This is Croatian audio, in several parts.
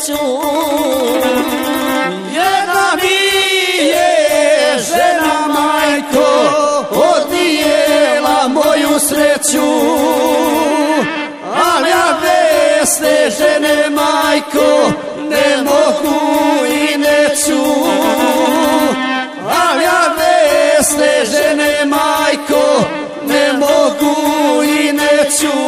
sreću. Jedna mi je žena, majko, odnijela moju sreću, ali ja bez te žene, majko, ne mogu i neću. Ali ja bez te žene, majko, ne mogu i neću.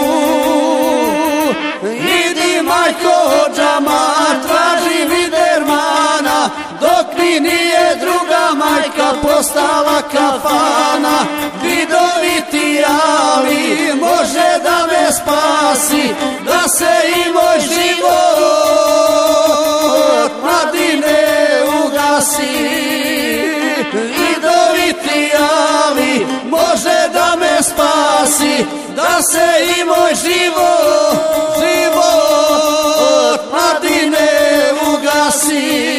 Idi, majko, džama, traži Vidermana, dok mi nije druga majka postala kafana. Vidoviti Ali može da me spasi, da se i moj život mladine ugasi. Vidoviti Ali može da me spasi, da se i moj život mladine ugasi.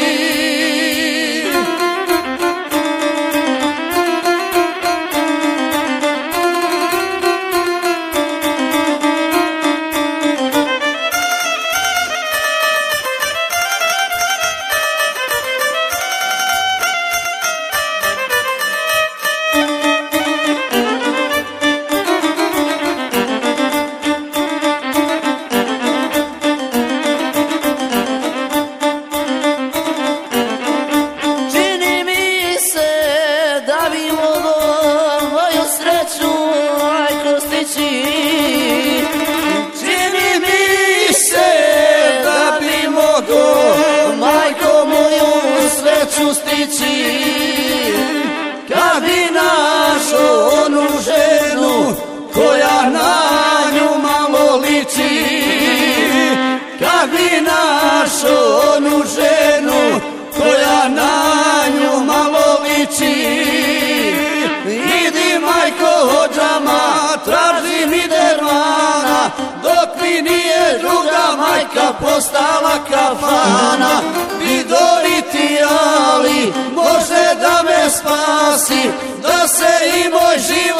Čini mi se da bi mogo, majko, moju sreću stići, kad bi našo onu ženu koja na nju malo liči. Kad bi našo onu ženu koja na nju malo liči. Idi, majko, džama, traži Vidermana, dok mi nije druga majka postala kafana. Vidoviti Ali može da me spasi, da se i moj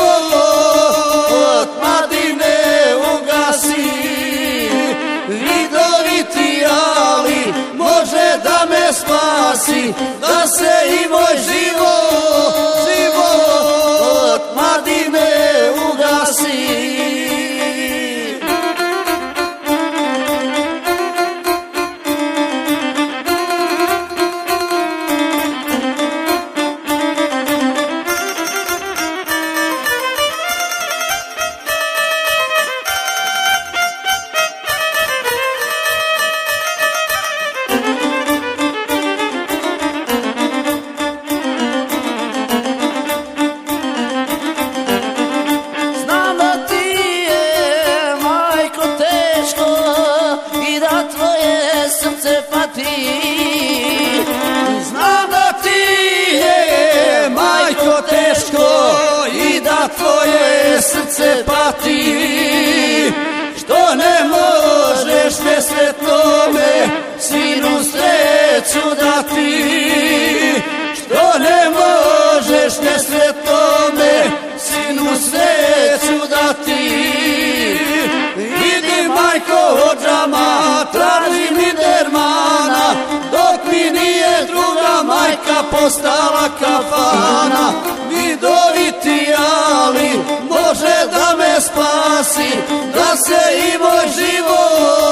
život mladine ugasi. Vidoviti Ali može da me spasi, da se i moj život mladine ugasi. Znam da ti je, majko, teško i da tvoje srce pati, što ne možeš nesretnome sinu sreću dati. Što ne možeš nesretnome sinu sreću dati. Idi, majko, džama, traži Vidermana, dok mi nije druga majka postala kafana. Vidoviti Ali može da me spasi, da se i moj život